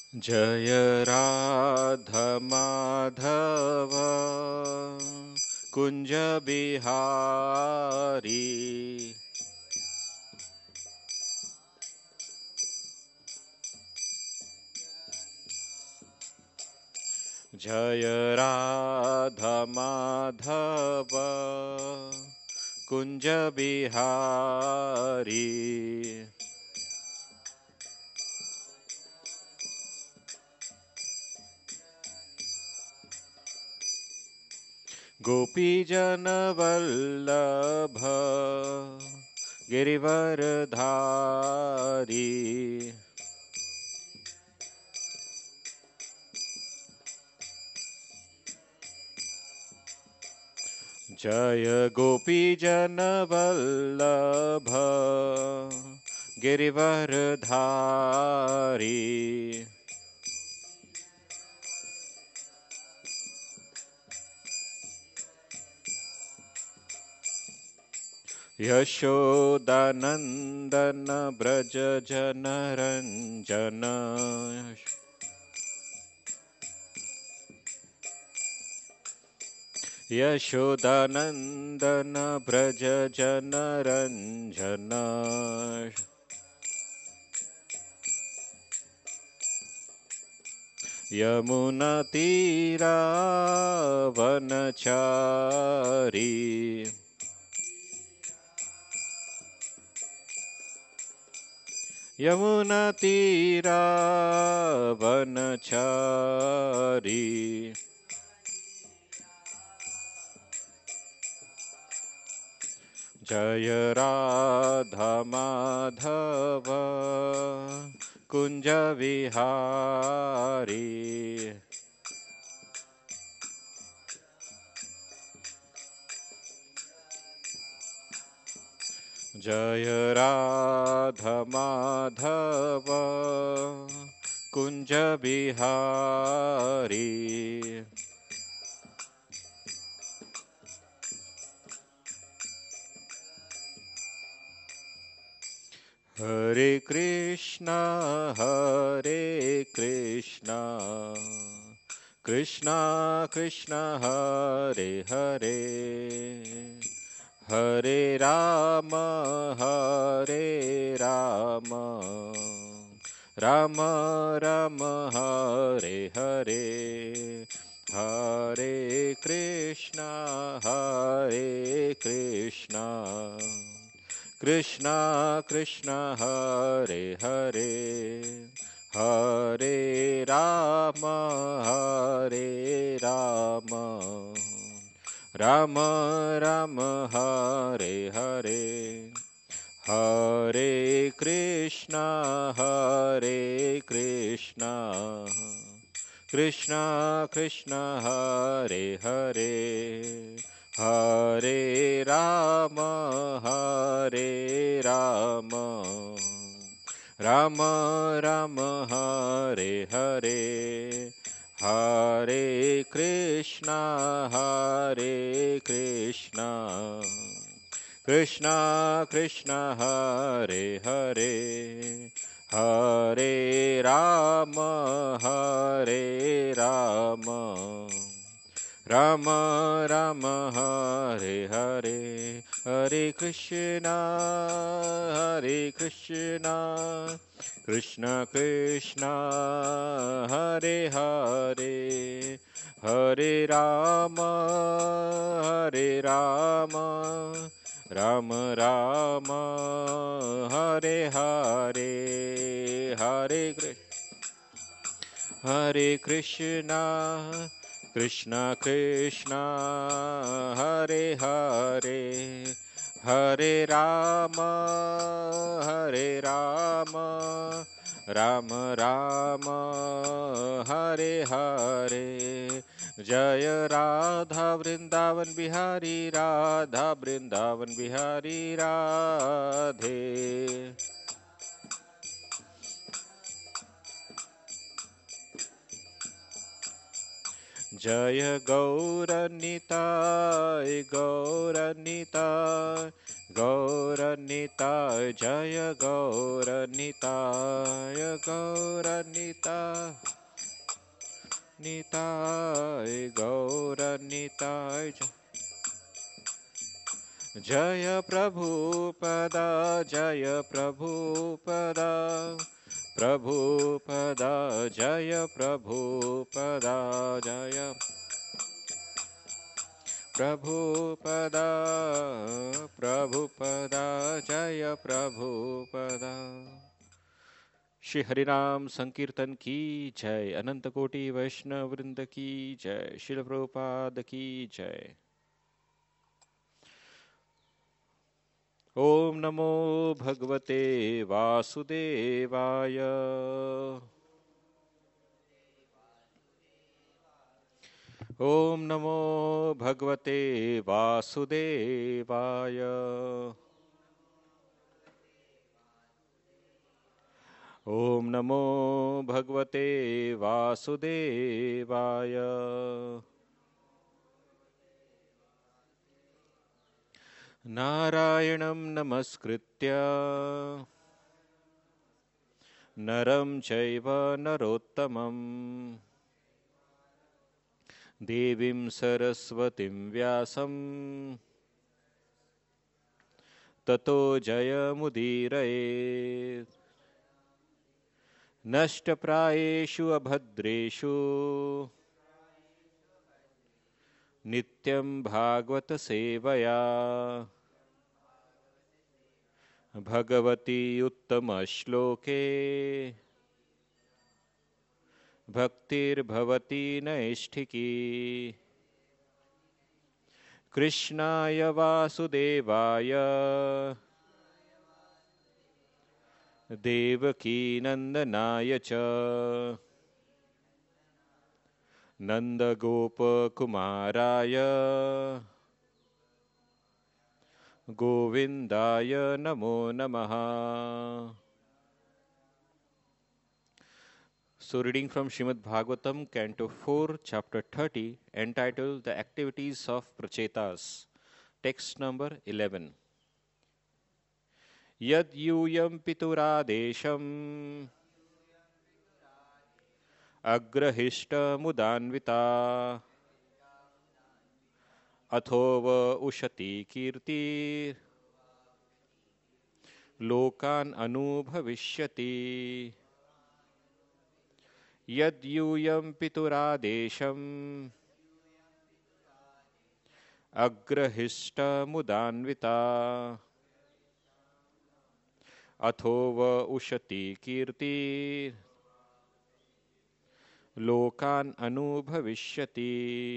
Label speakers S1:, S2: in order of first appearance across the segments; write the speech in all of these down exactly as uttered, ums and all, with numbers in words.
S1: जय राधा माधव कुंज बिहारी। जय राधा माधव कुंज बिहारी। गोपीजन वल्लभ गिरिवरधारी। जय गोपीजन वल्लभ गिरिवरधारी। यशोदानंदन ब्रज जन रंजन। यशोदानंदन ब्रज जन रंजन। यमुना तीरा वनचारी। यमुना तीरा वनचारी। जय राधा माधव कुंज विहारी। जय राधा माधव कुंज बिहारी। हरे कृष्णा हरे कृष्णा कृष्णा कृष्णा हरे हरे। हरे राम हरे राम राम राम हरे हरे। हरे कृष्णा हरे कृष्णा कृष्णा कृष्णा हरे हरे। हरे राम हरे राम राम राम हरे हरे। हरे कृष्णा हरे कृष्णा कृष्णा कृष्णा हरे हरे। हरे राम हरे राम राम राम हरे हरे। हरे कृष्णा हरे कृष्णा कृष्णा कृष्णा हरे हरे। हरे राम हरे राम राम राम हरे हरे। हरे कृष्णा हरे कृष्णा कृष्ण कृष्ण हरे हरे। हरे राम हरे राम राम राम हरे हरे। हरे कृष्ण हरे कृष्णा कृष्ण कृष्ण हरे हरे। हरे राम हरे राम राम राम हरे हरे। जय राधा वृंदावन बिहारी राधा वृंदावन बिहारी राधे। जय गौरनिताय गौरनिताय गौरनिताय जय गौरनिताय गौरनिताय निताय गौरनिताय जय प्रभुपदा जय प्रभुपदा प्रभुपदा जय प्रभुपदा जय प्रभुपदा प्रभुपदा जय प्रभुपदा। श्री हरिनाम संकीर्तन की जय। अनंत कोटि वैष्णव वृंद की जय। श्रील प्रभुपाद की जय। ओम नमो भगवते वासुदेवाय। ओम नमो भगवते वासुदेवाय। ओम नमो भगवते वासुदेवाय। नारायणं नमस्कृत्य नरं चैव नरोत्तमं देवीं सरस्वतीं व्यासं ततो जयमुदीरयेत्। नष्टप्रायेषु अभद्रेषु नित्यं भागवत सेवया भगवती उत्तम श्लोके भक्तिर्भवती नैष्ठिकी। कृष्णाय वासुदेवाय देवकी नंदनाय च नंदगोपकुमाराय गोविंदाय नमो नमः। So reading from Srimad Bhagavatam, Canto four, Chapter thirty, entitled The Activities of Prachetas. Text number eleven. Yad yuyam pituradesham agrahishta mudanvita अथोव उशति कीर्ति लोकान अनुभविष्यति। यद्यूयं पितुरादेशम् अग्रहिष्टमुदान्विता अथोव उशति कीर्ति लोकान अनुभविष्यति।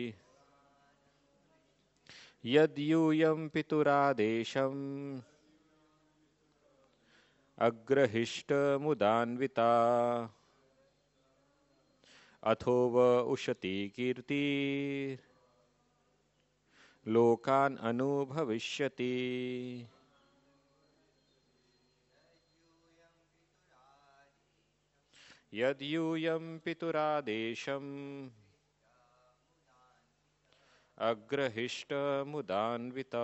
S1: यद्यूयं पितुरादेशम् अग्रहिष्टमुदान्विता अथोव उशति कीर्ति लोकान अनुभविष्यति। यद्यूयं पितुरादेशम् अग्रहिष्टमुदान्विता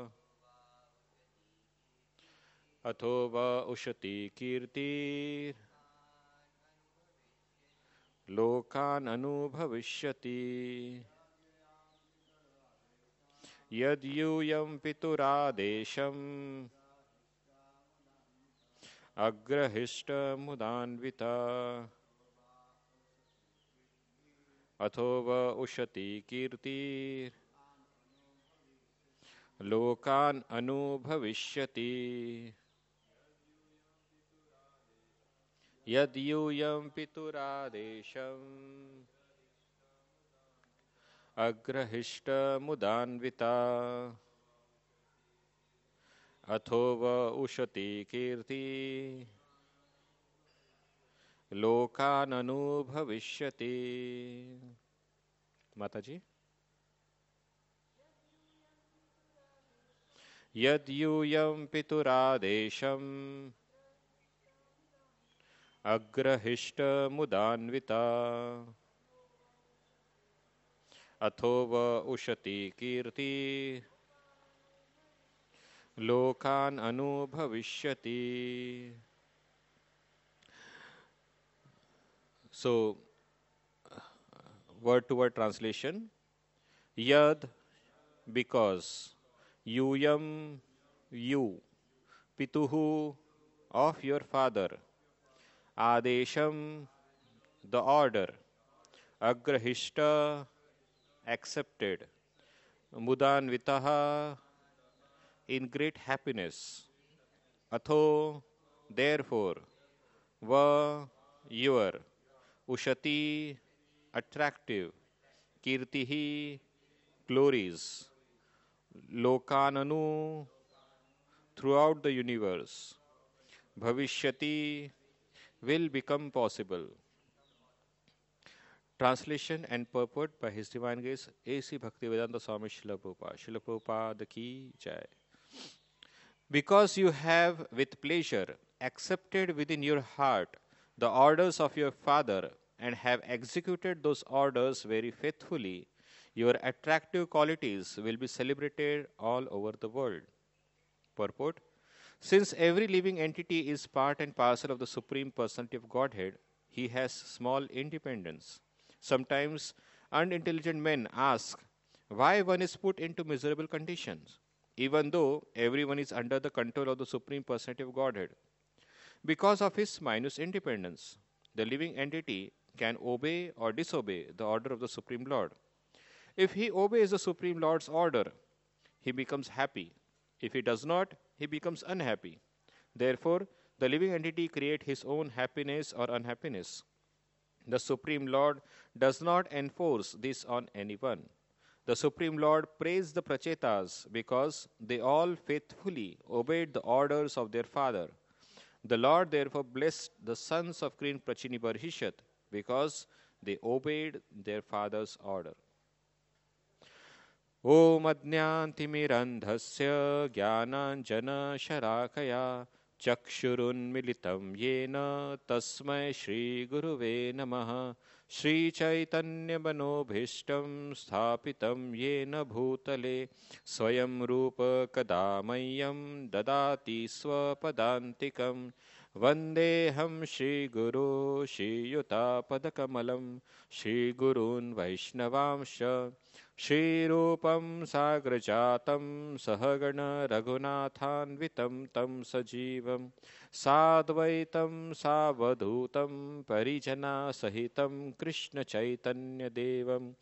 S1: अथोव उशति कीर्ति लोकान अनुभविष्यति। यद्यूयं पितुरादेशम् अग्रहिष्टमुदान्विता अथोव उशति कीर्ति लोकान अनुभविष्यति। यद्यूयं पितुरादेशम् अग्रहिष्टमुदान्विता अथोव उशति कीर्ति लोकान अनुभविष्यति। माता जी। यद्यूयं पितुरादेशम् अग्रहिष्टमुदान्विता अथोव उशति कीर्ति lokan anubhavishyati. So, word to word translation. Yad, because. Yuyam, you. Pituhu, of your father. Adesham, the order. Agrahishta, accepted. Mudanvitaha, in great happiness. Atho, therefore. Va, your. Ushati, attractive. Kirtihi, glories. Lokananu, throughout the universe. Bhavishyati, will become possible. Translation and purport by His Divine Grace A C Bhaktivedanta Swami Srila Prabhupada. Srila Prabhupada ki jai. Because you have with pleasure accepted within your heart the orders of your Father and have executed those orders very faithfully, your attractive qualities will be celebrated all over the world. Purport. Since every living entity is part and parcel of the Supreme Personality of Godhead, he has small independence. Sometimes unintelligent men ask why one is put into miserable conditions, even though everyone is under the control of the Supreme Personality of Godhead. Because of his minus independence, the living entity can obey or disobey the order of the Supreme Lord. If he obeys the Supreme Lord's order, he becomes happy. If he does not, he becomes unhappy. Therefore, the living entity creates his own happiness or unhappiness. The Supreme Lord does not enforce this on anyone. The Supreme Lord praised the Prachetas because they all faithfully obeyed the orders of their father. The Lord therefore blessed the sons of Queen Prachini Barhishat because they obeyed their father's order. ॐ अज्ञानतिमिरन्धस्य ज्ञानाञ्जनशलाकया चक्षुरुन्मिलितं येन तस्मै श्रीगुरुवे नमः श्रीचैतन्यमनोभीष्टं स्थापितं येन भूतले स्वयं रूप कदा मह्यं ददाति स्वपदान्तिकं वन्देऽहं श्रीगुरो श्रीयुतापदकमलं श्रीगुरून् वैष्णवांश्च श्रीरूपं साग्रजातं सहगण रघुनाथान्वितं तं सजीवं साद्वैतं सावधूतं परिजनासहितं कृष्णचैतन्यदेवं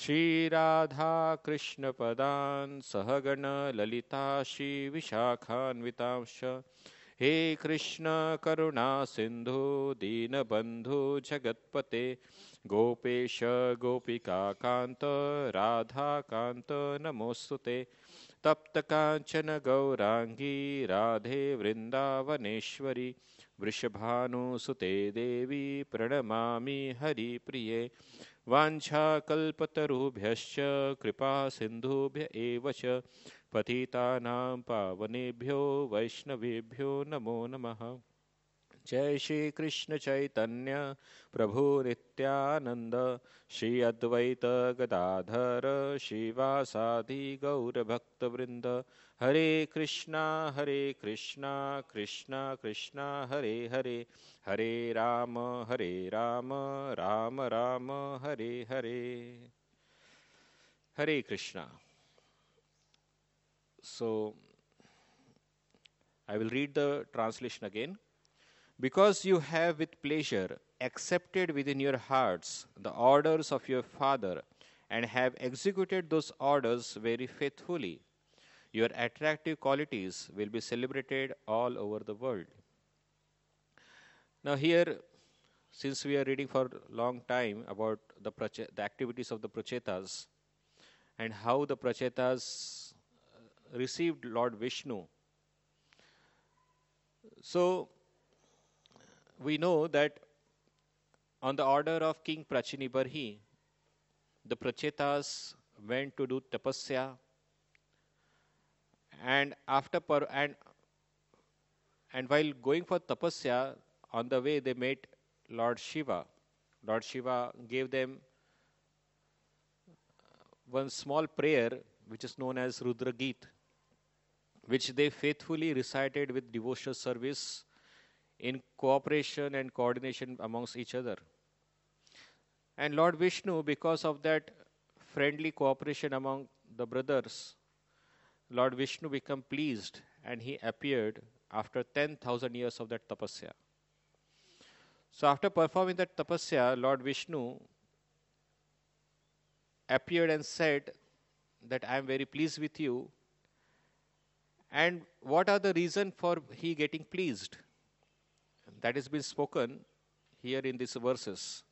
S1: श्रीराधाकृष्णपदान् सहगण ललिता श्रीविशाखान्वितांश्च हे कृष्ण करुणा सिंधु दीनबंधु जगत्पते गोपेश गोपिका कांत राधा कांत नमोस्तुते तप्त कांचन गौरांगी राधे वृंदावनेश्वरी वृषभानुसुते देवी प्रणमामि हरिप्रिये वाञ्छाकल्पतरुभ्यश्च कृपा सिन्धुभ्य एव च पतितानां पावनेभ्यो वैष्णवेभ्यो नमो नमः। जय श्री कृष्ण चैतन्य प्रभु नित्यानंद श्री अद्वैत गदाधर श्रीवासादि गौर भक्त वृंद हरे कृष्णा हरे कृष्णा कृष्णा कृष्णा हरे हरे हरे राम हरे Ram Ram Ram Hare Hare Hare Krishna. So I will read the translation again. Because you have with pleasure accepted within your hearts the orders of your Father and have executed those orders very faithfully, your attractive qualities will be celebrated all over the world. Now here, since we are reading for a long time about the, the activities of the Prachetas and how the Prachetas received Lord Vishnu, so we know that on the order of King Prachini Barhi, the Prachetas went to do tapasya, and after par- and and while going for tapasya, on the way they met Lord Shiva. Lord Shiva gave them one small prayer which is known as Rudra Geet. which they faithfully recited with devotional service in cooperation and coordination amongst each other. And Lord Vishnu, because of that friendly cooperation among the brothers, Lord Vishnu became pleased and he appeared after ten thousand years of that tapasya. So after performing that tapasya, Lord Vishnu appeared and said that I am very pleased with you. And what are the reason for he getting pleased? That has been spoken here in these verses.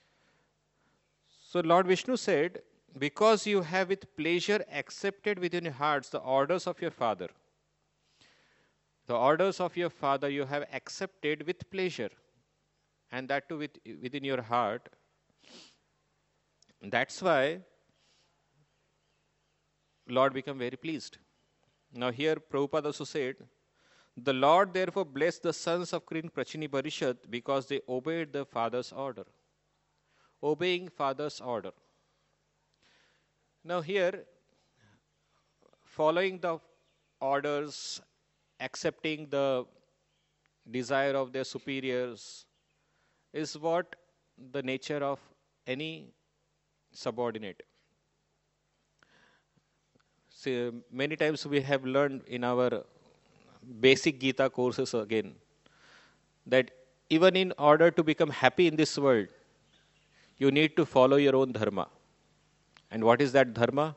S1: So Lord Vishnu said, because you have with pleasure accepted within your hearts the orders of your father. The orders of your father you have accepted with pleasure. And that too with, within your heart. That's why Lord became very pleased. Now here Prabhupada also said, the Lord therefore blessed the sons of Queen Prachini Parishad because they obeyed the father's order. Obeying father's order. Now here, following the orders, accepting the desire of their superiors is what the nature of any subordinate. See, many times we have learned in our basic Gita courses again that even in order to become happy in this world, you need to follow your own dharma. And what is that dharma?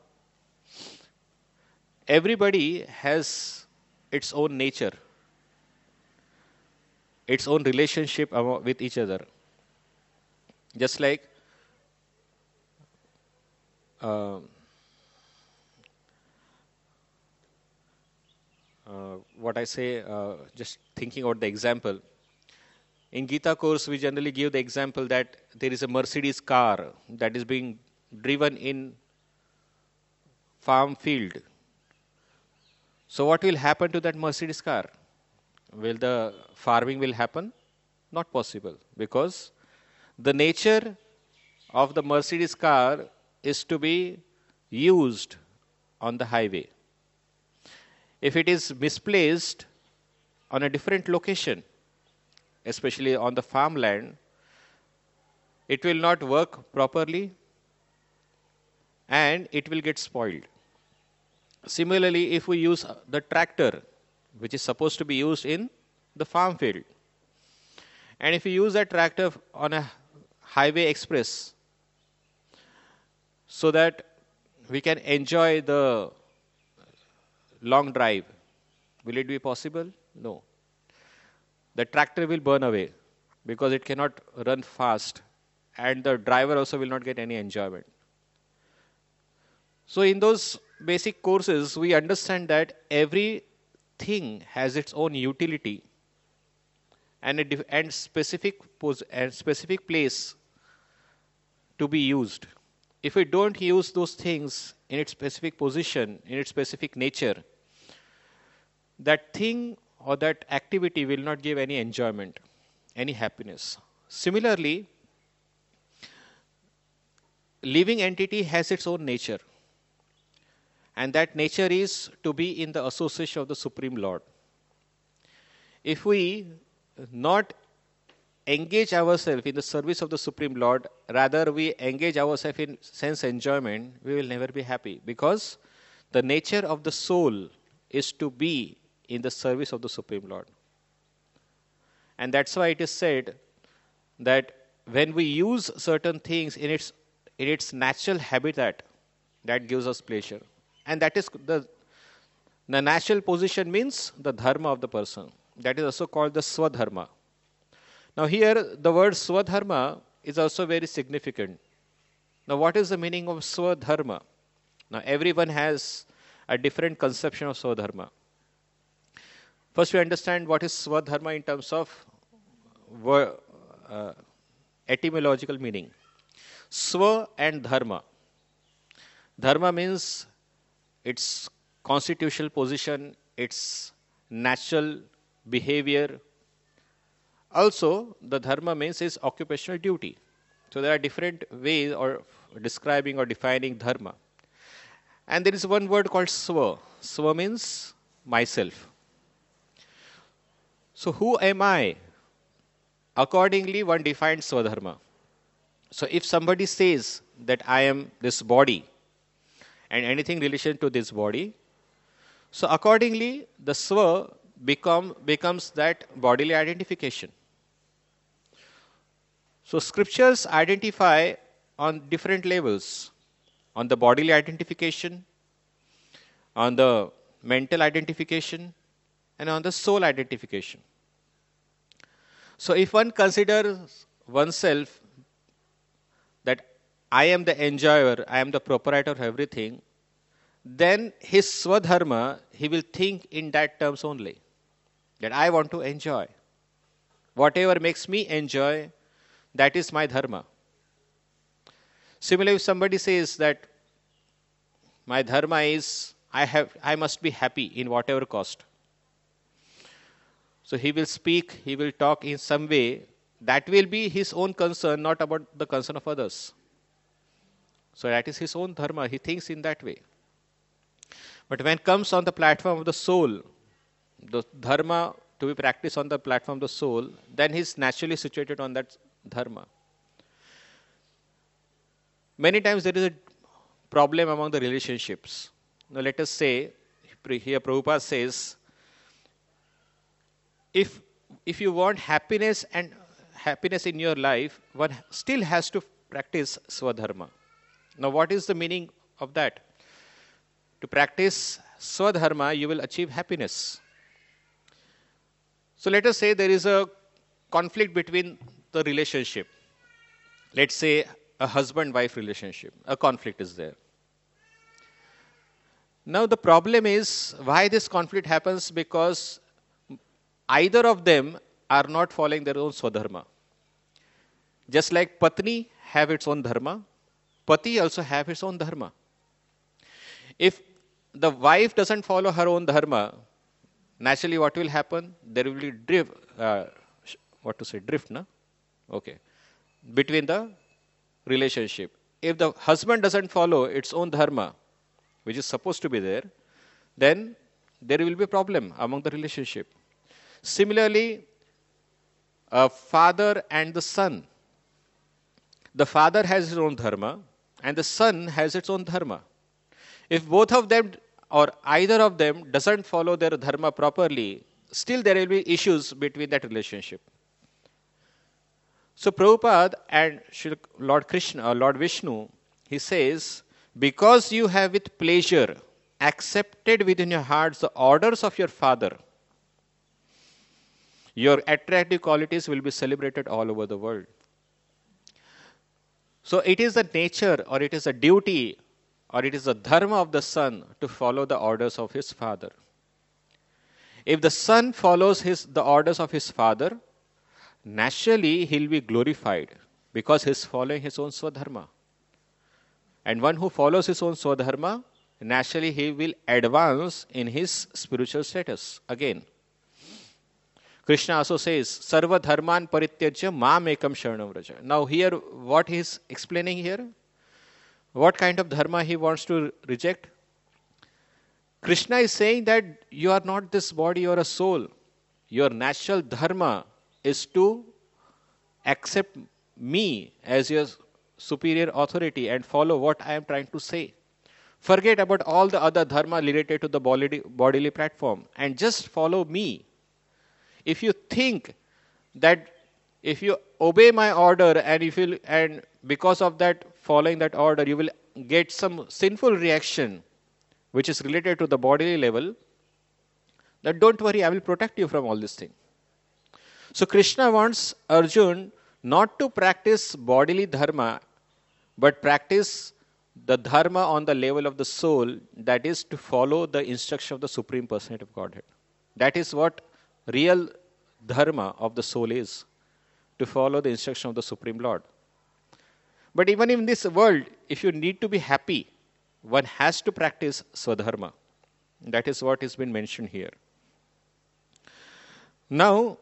S1: Everybody has its own nature, its own relationship with each other. Just like uh, uh, what I say, uh, just thinking about the example. In Gita course, we generally give the example that there is a Mercedes car that is being driven in farm field. So what will happen to that Mercedes car? Will the farming will happen? Not possible, because the nature of the Mercedes car is to be used on the highway. If it is misplaced on a different location, especially on the farmland, it will not work properly and it will get spoiled. Similarly, if we use the tractor, which is supposed to be used in the farm field, and if we use that tractor on a highway express so that we can enjoy the long drive, will it be possible? No. The tractor will burn away because it cannot run fast, and the driver also will not get any enjoyment. So in those basic courses, we understand that everything has its own utility and a dif- and specific pos- and specific place to be used. If we don't use those things in its specific position, in its specific nature, that thing or that activity will not give any enjoyment, any happiness. Similarly, living entity has its own nature. And that nature is to be in the association of the Supreme Lord. If we not engage ourselves in the service of the Supreme Lord, rather we engage ourselves in sense enjoyment, we will never be happy. Because the nature of the soul is to be in the service of the Supreme Lord. And that's why it is said that when we use certain things in its, in its natural habitat, that gives us pleasure. And that is the, the natural position means the dharma of the person. That is also called the swadharma. Now here the word swadharma is also very significant. Now what is the meaning of swadharma? Now everyone has a different conception of swadharma. First we understand what is swadharma in terms of word, uh, etymological meaning. Swa and dharma. Dharma means its constitutional position, its natural behavior. Also, the dharma means its occupational duty. So there are different ways of describing or defining dharma. And there is one word called swa. Swa means myself. So who am I? Accordingly, one defines Swadharma. So if somebody says that I am this body and anything relation to this body, so accordingly the Swa become, becomes that bodily identification. So scriptures identify on different levels, on the bodily identification, on the mental identification, and on the soul identification. So if one considers oneself that I am the enjoyer, I am the proprietor of everything, then his Swadharma, he will think in that terms only, that I want to enjoy. Whatever makes me enjoy, that is my dharma. Similarly, if somebody says that my dharma is I have I must be happy in whatever cost. So he will speak, he will talk in some way. That will be his own concern, not about the concern of others. So that is his own dharma. He thinks in that way. But when it comes on the platform of the soul, the dharma to be practiced on the platform of the soul, then he is naturally situated on that dharma. Many times there is a problem among the relationships. Now let us say, here Prabhupada says, if if you want happiness and happiness in your life, one still has to practice Swadharma. Now what is the meaning of that? To practice Swadharma, you will achieve happiness. So let us say there is a conflict between the relationship. Let's say a husband-wife relationship. A conflict is there. Now the problem is why this conflict happens, because either of them are not following their own Swadharma. Just like Patni have its own dharma, Pati also have its own dharma. If the wife doesn't follow her own dharma, naturally what will happen? There will be drift, uh, what to say, drift, no? Okay. Between the relationship. If the husband doesn't follow its own dharma, which is supposed to be there, then there will be a problem among the relationship. Similarly, a father and the son. The father has his own dharma and the son has its own dharma. If both of them or either of them doesn't follow their dharma properly, still there will be issues between that relationship. So Prabhupada and Lord Krishna or Lord Vishnu, he says, because you have with pleasure accepted within your hearts the orders of your father, your attractive qualities will be celebrated all over the world. So it is the nature or it is a duty or it is the dharma of the son to follow the orders of his father. If the son follows his, the orders of his father, naturally he'll be glorified because he's following his own Swadharma. And one who follows his own Swadharma, naturally he will advance in his spiritual status. Again, Krishna also says, Sarva dharman parityajya mam ekam sharanam vraja. Now here, what he is explaining here? What kind of dharma he wants to reject? Krishna is saying that you are not this body, you are a soul. Your natural dharma is to accept me as your superior authority and follow what I am trying to say. Forget about all the other dharma related to the bodily, bodily platform and just follow me. If you think that if you obey my order and if you and because of that following that order you will get some sinful reaction which is related to the bodily level, then don't worry, I will protect you from all this thing. So Krishna wants Arjun not to practice bodily dharma, but practice the dharma on the level of the soul, that is to follow the instruction of the Supreme Personality of Godhead. That is what real dharma of the soul is, to follow the instruction of the Supreme Lord. But even in this world, if you need to be happy, one has to practice Swadharma. That is what has been mentioned here. Now,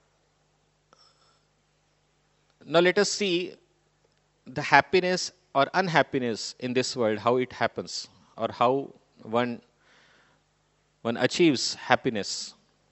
S1: now let us see the happiness or unhappiness in this world, how it happens, or how one one achieves happiness.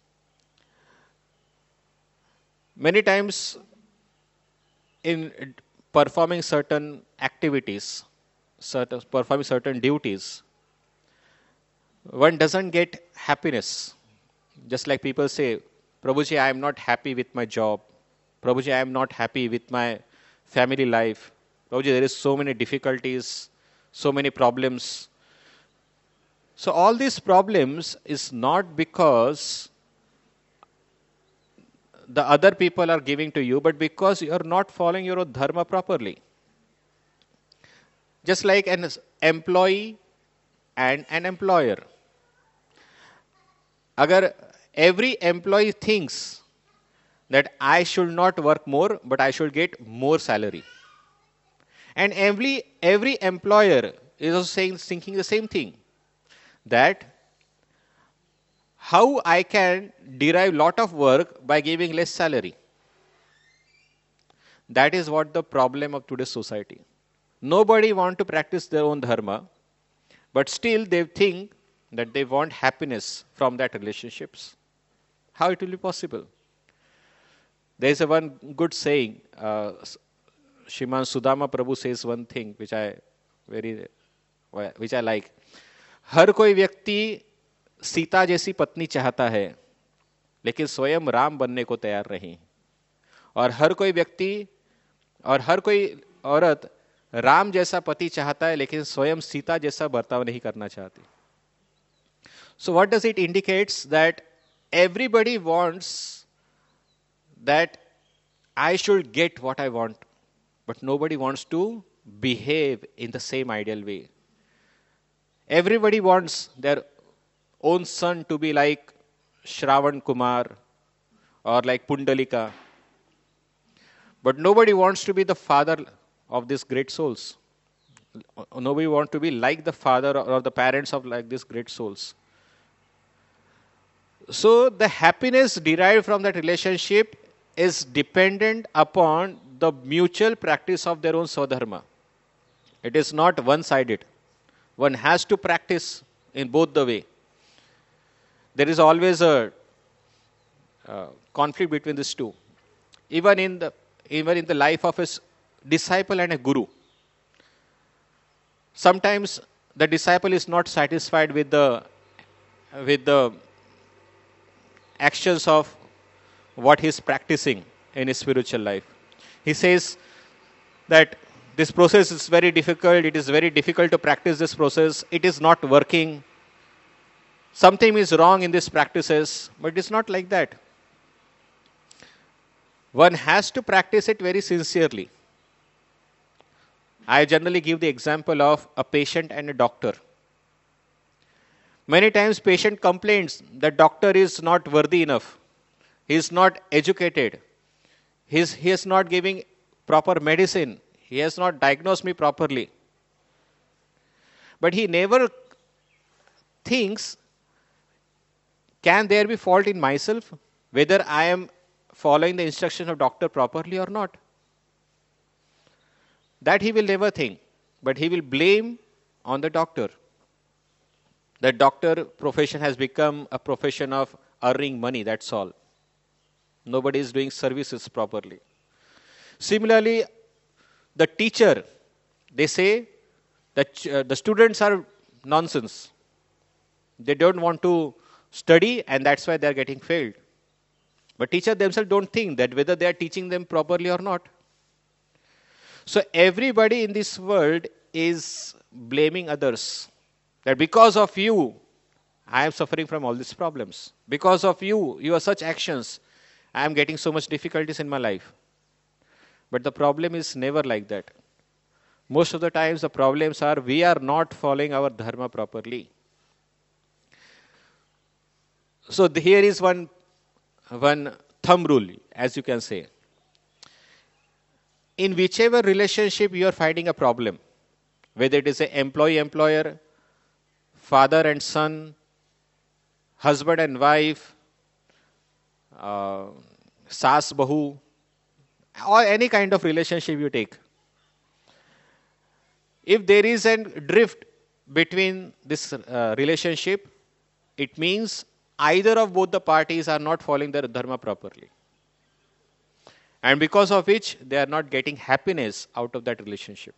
S1: Many times in performing certain activities, certain, performing certain duties, one doesn't get happiness. Just like people say, Prabhuji, I am not happy with my job. Prabhuji, I am not happy with my family life. Prabhuji, there is so many difficulties, so many problems. So all these problems is not because the other people are giving to you, but because you are not following your dharma properly. Just like an employee and an employer. Agar every employee thinks that I should not work more, but I should get more salary. And every, every employer is also saying, thinking the same thing. That how I can derive lot of work by giving less salary. That is what the problem of today's society. Nobody want to practice their own dharma, but still they think that they want happiness from that relationships. How it will be possible? There is a one good saying. Uh, Shriman Sudama Prabhu says one thing which I very, which I like. हर कोई व्यक्ति सीता जैसी पत्नी चाहता है, लेकिन स्वयं राम बनने को तैयार नहीं. और हर कोई व्यक्ति और हर कोई औरत राम जैसा पति चाहता है, लेकिन स्वयं सीता जैसा बर्ताव नहीं करना चाहती. So what does it indicates? That everybody wants that I should get what I want, but nobody wants to behave in the same ideal way. Everybody wants their own son to be like Shravan Kumar or like Pundalika, but nobody wants to be the father of these great souls. Nobody wants to be like the father or the parents of like these great souls. So the happiness derived from that relationship is dependent upon the mutual practice of their own swadharma. It is not one-sided. One has to practice in both the way. There is always a uh, conflict between these two. Even in the even in the life of a disciple and a guru, sometimes the disciple is not satisfied with the with the actions of what he is practicing in his spiritual life. He says that this process is very difficult, it is very difficult to practice this process, it is not working, something is wrong in these practices, but it is not like that. One has to practice it very sincerely. I generally give the example of a patient and a doctor. Many times patient complains that doctor is not worthy enough. He is not educated. He is, he is not giving proper medicine. He has not diagnosed me properly. But he never thinks, can there be fault in myself? Whether I am following the instruction of doctor properly or not. That he will never think. But he will blame on the doctor. The doctor profession has become a profession of earning money, that's all. Nobody is doing services properly. Similarly, the teacher, they say that uh, the students are nonsense. They don't want to study and that's why they are getting failed. But teachers themselves don't think that whether they are teaching them properly or not. So everybody in this world is blaming others. That because of you, I am suffering from all these problems. Because of you, your such actions, I am getting so much difficulties in my life. But the problem is never like that. Most of the times the problems are we are not following our dharma properly. So the, here is one, one thumb rule, as you can say. In whichever relationship you are finding a problem, whether it is an employee-employer, father and son, husband and wife, uh, saas bahu, or any kind of relationship you take. If there is a drift between this uh, relationship, it means either of both the parties are not following their dharma properly. And because of which they are not getting happiness out of that relationship.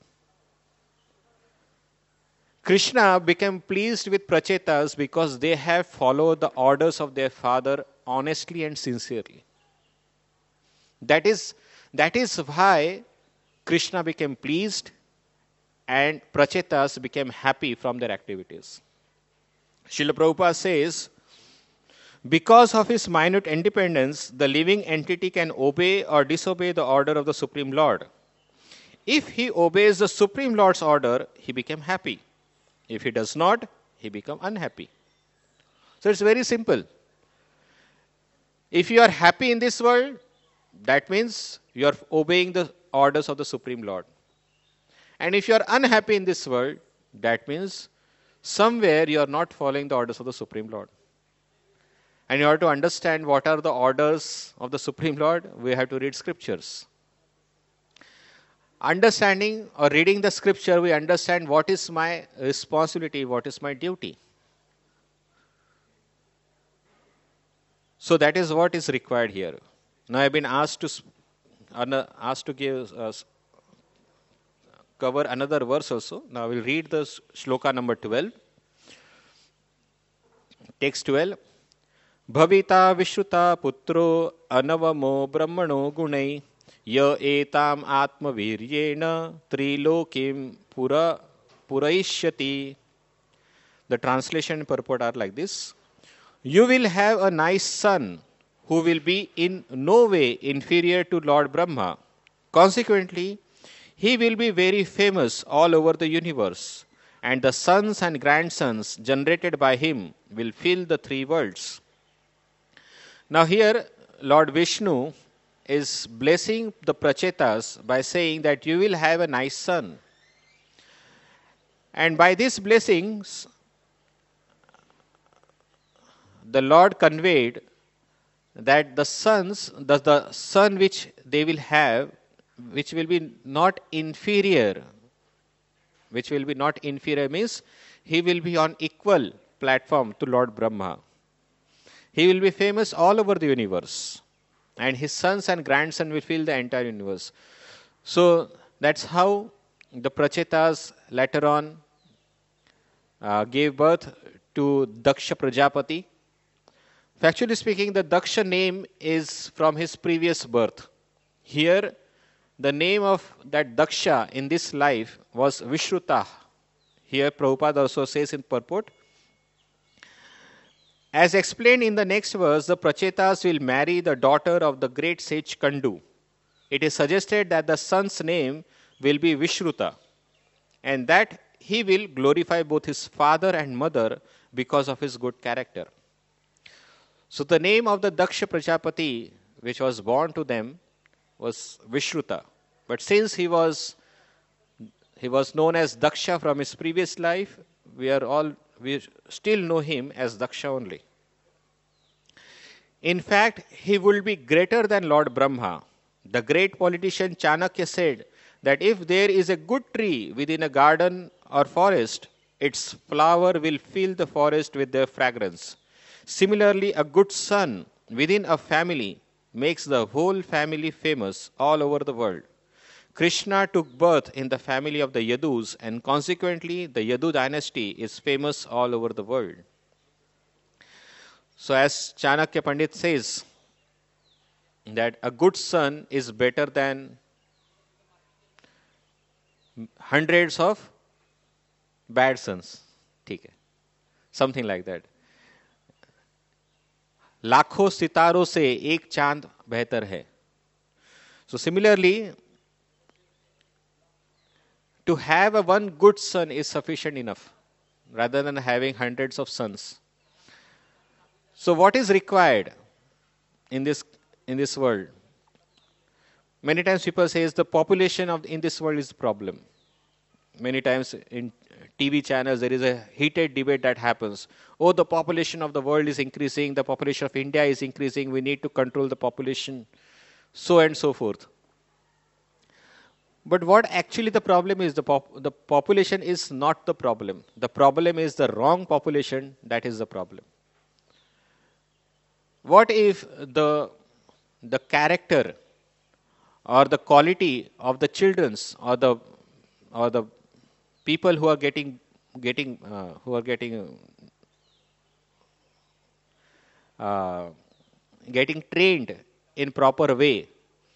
S1: Krishna became pleased with Prachetas because they have followed the orders of their father honestly and sincerely. That is, that is why Krishna became pleased and Prachetas became happy from their activities. Srila Prabhupada says, because of his minute independence, the living entity can obey or disobey the order of the Supreme Lord. If he obeys the Supreme Lord's order, he became happy. If he does not, he become unhappy. So it's very simple. If you are happy in this world, that means you are obeying the orders of the Supreme Lord. And if you are unhappy in this world, that means somewhere you are not following the orders of the Supreme Lord. And in order to understand what are the orders of the Supreme Lord, we have to read scriptures. Understanding or reading the scripture, we understand what is my responsibility, what is my duty. So that is what is required here. Now I have been asked to asked to give uh, cover another verse also. Now I will read the shloka number twelve. Text twelve. Bhavita Vishruta Putro Anavamo Brahmano Gunai Ya Etam Atma Viryena Trilokim Pura Puraishyati. The translation and purport are like this. You will have a nice son who will be in no way inferior to Lord Brahma. Consequently, he will be very famous all over the universe, and the sons and grandsons generated by him will fill the three worlds. Now here, Lord Vishnu is blessing the Prachetas by saying that you will have a nice son. And by these blessings, the Lord conveyed that the sons, the, the son which they will have, which will be not inferior, which will be not inferior means he will be on equal platform to Lord Brahma. He will be famous all over the universe, and his sons and grandsons will fill the entire universe. So that's how the Prachetas later on uh, gave birth to Daksha Prajapati. Factually speaking, the Daksha name is from his previous birth. Here, the name of that Daksha in this life was Vishruta. Here, Prabhupada also says in purport, as explained in the next verse, the Prachetas will marry the daughter of the great sage Kandu. It is suggested that the son's name will be Vishruta, and that he will glorify both his father and mother because of his good character. So the name of the Daksha Prajapati, which was born to them, was Vishruta. But since he was he was known as Daksha from his previous life, we are all we still know him as Daksha only. In fact, he will be greater than Lord Brahma. The great politician Chanakya said that if there is a good tree within a garden or forest, its flower will fill the forest with their fragrance. Similarly, a good son within a family makes the whole family famous all over the world. Krishna took birth in the family of the Yadus, and consequently, the Yadu dynasty is famous all over the world. So, as Chanakya Pandit says, that a good son is better than hundreds of bad sons. ठीक है, something like that. लाखों सितारों से एक चांद बेहतर है. So similarly, to have a one good son is sufficient enough, rather than having hundreds of sons. So what is required in this in this world? Many times people say the population of in this world is the problem. Many times in T V channels there is a heated debate that happens. Oh, the population of the world is increasing, the population of India is increasing, we need to control the population, so and so forth. But what actually the problem is, the, pop, the population is not the problem. The problem is the wrong population, that is the problem. what if the the character or the quality of the children's or the or the people who are getting getting uh, who are getting uh, getting trained in proper way,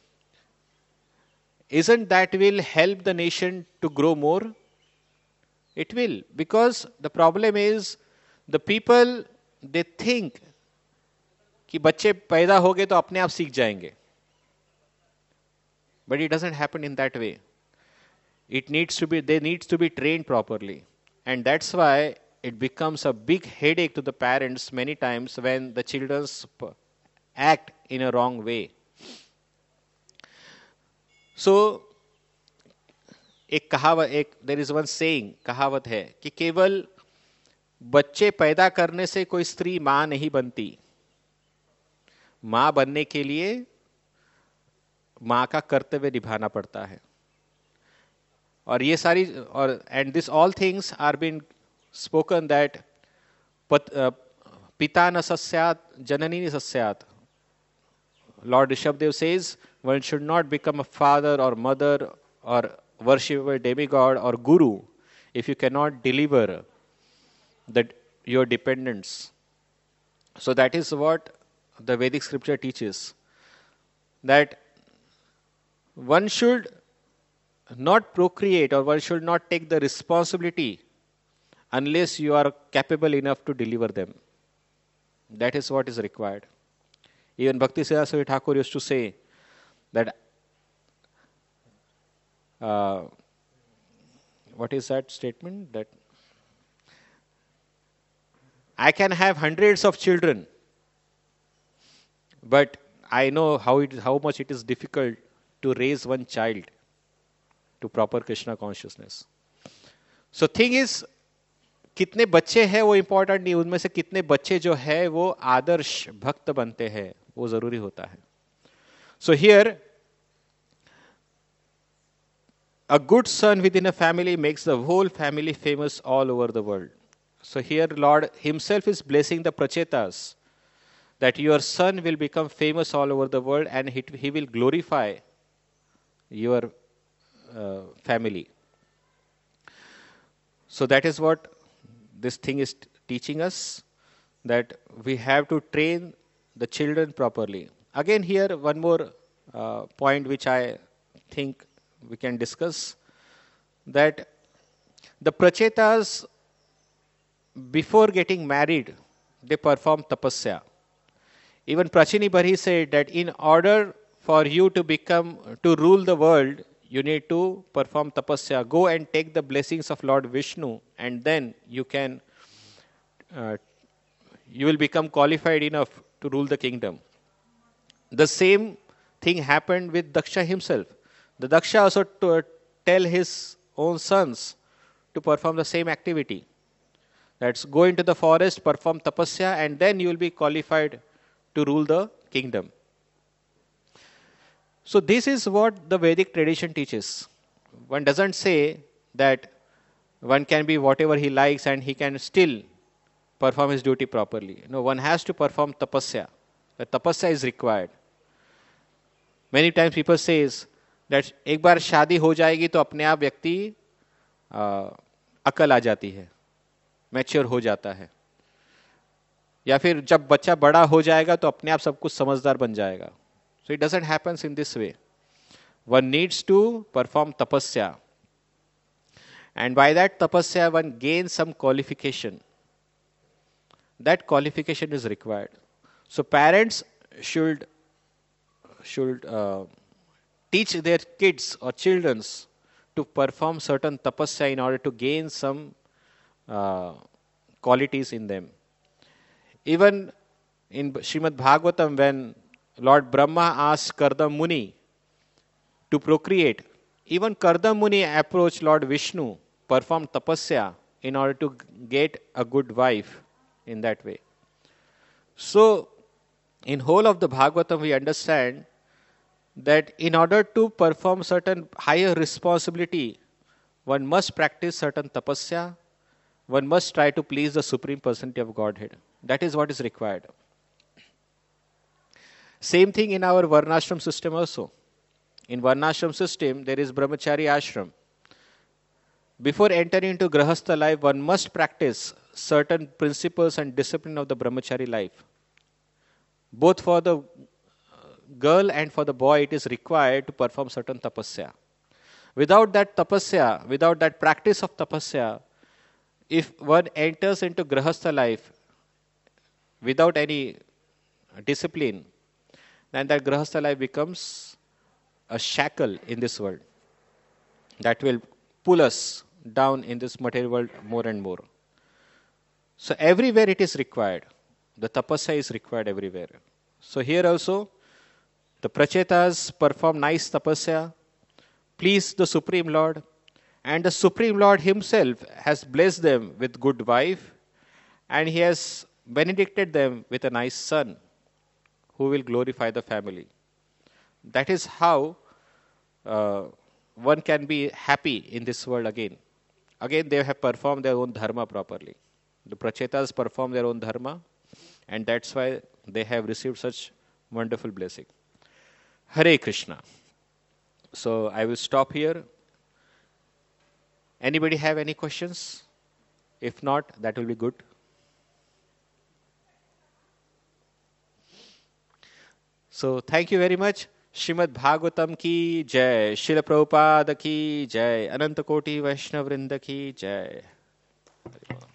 S1: isn't that will help the nation to grow more? It will, because the problem is the people, they think कि बच्चे पैदा हो गए तो अपने आप सीख जाएंगे, but it doesn't happen in that way. It needs to be, they needs to be trained properly, and that's why it becomes a big headache to the parents many times when the children act in a wrong way. So एक कहावत, एक there is one saying, कहावत है कि केवल बच्चे पैदा करने से कोई स्त्री मां नहीं बनती, मां बनने के लिए मां का कर्तव्य निभाना पड़ता है. और ये सारी, और and this all things are been spoken that पिता न सस्यात जननी न सस्यात. Lord Rishabhdev says one should not become a father or mother or worship a demigod or guru if you cannot deliver that your dependents. So that is what the Vedic scripture teaches, that one should not procreate or one should not take the responsibility unless you are capable enough to deliver them. That is what is required. Even Bhakti Siddhanta Thakur used to say that uh, what is that statement? That I can have hundreds of children, but I know how it how much it is difficult to raise one child to proper Krishna consciousness. So thing is, कितने बच्चे हैं वो important नहीं, उनमें से कितने बच्चे जो है वो आदर्श भक्त बनते हैं वो जरूरी होता है. So here, a good son within a family makes the whole family famous all over the world. So here Lord himself is blessing the prachetas that your son will become famous all over the world and he, he will glorify your uh, family. So that is what this thing is t- teaching us, that we have to train the children properly. Again here one more uh, point which I think we can discuss, that the prachetas before getting married they perform tapasya. Even Prachini Bari said that in order for you to become, to rule the world, you need to perform tapasya. Go and take the blessings of Lord Vishnu and then you can, uh, you will become qualified enough to rule the kingdom. The same thing happened with Daksha himself. The Daksha also to tell his own sons to perform the same activity. That's go into the forest, perform tapasya, and then you will be qualified to rule the kingdom. So this is what the Vedic tradition teaches. One doesn't say that one can be whatever he likes and he can still perform his duty properly. No, one has to perform tapasya. The tapasya is required. Many times people says that एक बार शादी हो जाएगी तो अपने आप व्यक्ति अकल आ जाती है, मैच्योर हो जाता है, या फिर जब बच्चा बड़ा हो जाएगा तो अपने आप सब कुछ समझदार बन जाएगा. So it doesn't happen in this way. One needs to perform tapasya, and by that tapasya one gains some qualification. That qualification is required. So parents should should uh, teach their kids or children to perform certain tapasya in order to gain some uh, qualities in them. Even in Srimad Bhagavatam, when Lord Brahma asked Kardam Muni to procreate, even Kardam Muni approached Lord Vishnu, performed tapasya in order to get a good wife in that way. So, in whole of the Bhagavatam, we understand that in order to perform certain higher responsibility, one must practice certain tapasya, one must try to please the Supreme Personality of Godhead. That is what is required. Same thing in our Varnashram system also. In Varnashram system, there is Brahmachari ashram. Before entering into Grahastha life, one must practice certain principles and discipline of the Brahmachari life. Both for the girl and for the boy, it is required to perform certain tapasya. Without that tapasya, without that practice of tapasya, if one enters into Grahastha life without any discipline, then that Grahastha life becomes a shackle in this world that will pull us down in this material world more and more. So everywhere it is required. The tapasya is required everywhere. So here also, the prachetas perform nice tapasya, please the Supreme Lord, and the Supreme Lord himself has blessed them with good wife, and he has benedicted them with a nice son who will glorify the family. That is how uh, one can be happy in this world again. Again, they have performed their own dharma properly. The prachetas perform their own dharma, and that's why they have received such wonderful blessing. Hare Krishna. So I will stop here. Anybody have any questions? If not, that will be good. So thank you very much. Shrimad Bhagavatam ki jai, Srila Prabhupada ki jai, Ananta Koti Vaishnava Vrinda ki jai.